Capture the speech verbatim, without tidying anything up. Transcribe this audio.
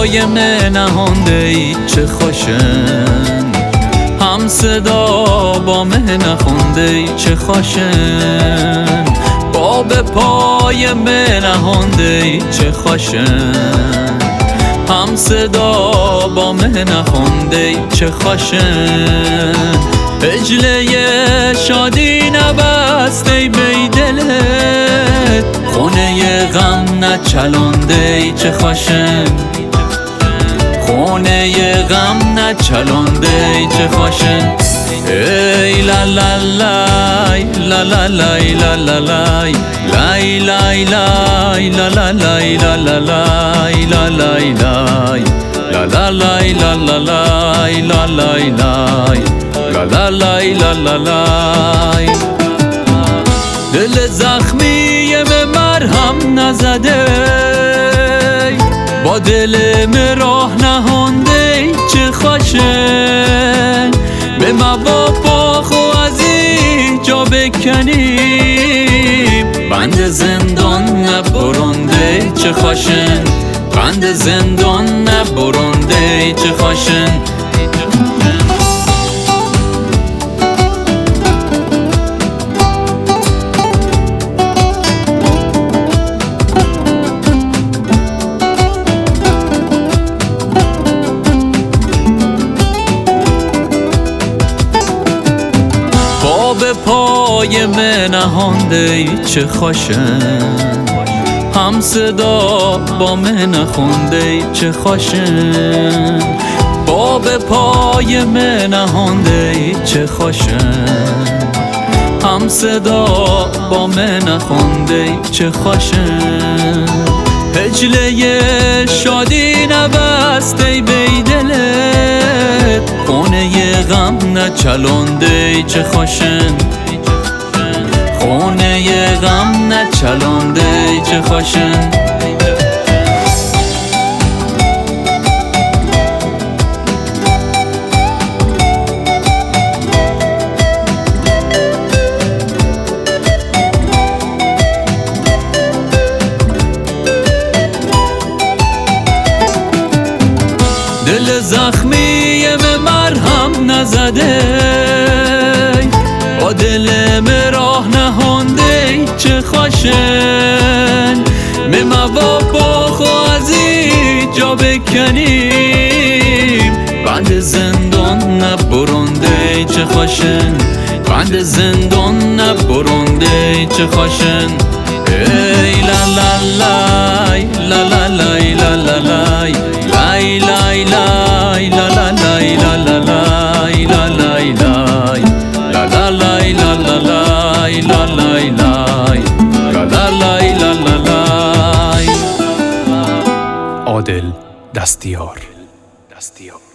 پای من نهانده ای چه خوشن، هم صدا با من نخونده ای چه خوشن. باب پای من نهانده ای چه خوشن، هم صدا با من نخونده ای چه خوشن. اجله شادی نبسته ای بی دلت، خونه غم نچلانده ای چه خوشن. خونه غم نچلانده ای چه خوشن. ای لا لا لای لا لا لای لا لا لای لای لای لای لا لا لای لا لا لای لا لای لای لا لا لای لا لا لای لا لای لای لا لا لای لا لا لای. دل زخمی من مرهم نزده، با دل من راه نهانده چه خوشن. به موافق و از اینجا بکنیم، بند زندان نبرانده چه خوشن. بند زندان نبرانده چه خوشن. به پای من نهانده ای چه خوشن، هم صدا با من نخونده ای چه خوشن. باب پای من نهانده ای چه خوشن، هم صدا با من نخونده ای چه خوشن. هجله شادی نبسته ای بی دلت، خونه غم نچلانده ای چه خوشن. خونه غم نچلانده ای چه خوشن. دل زخمی من مرهم نزده، با دل من راه نهانده چه خوشن. به موافق و از اینجا بکنیم، بند زندان نبرانده چه خوشن. بند زندان نبرانده چه خوشن. ای لا لا لای لا لا لای لا لا لای لای لای لای لا لا لای لا لا لای لا لای لای لا لا لای لا لا لای لا لای لای لا لا لای لا لا لای. عادل دستیار. دستیار